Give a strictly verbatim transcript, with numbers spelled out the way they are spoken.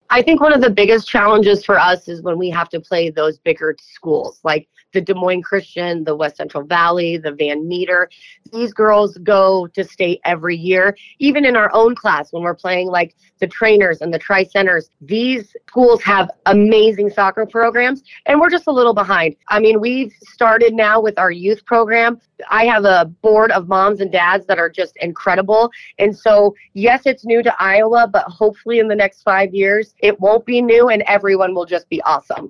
I think one of the biggest challenges for us is when we have to play those bigger schools, like the Des Moines Christian, the West Central Valley, the Van Meter. These girls go to state every year. Even in our own class, when we're playing like the Trainers and the Tri-Centers, these schools have amazing soccer programs, and we're just a little behind. I mean, we've started now with our youth program. I have a board of moms and dads that are just incredible. And so, yes, it's new to Iowa, but hopefully in the next five years, it won't be new and everyone will just be awesome.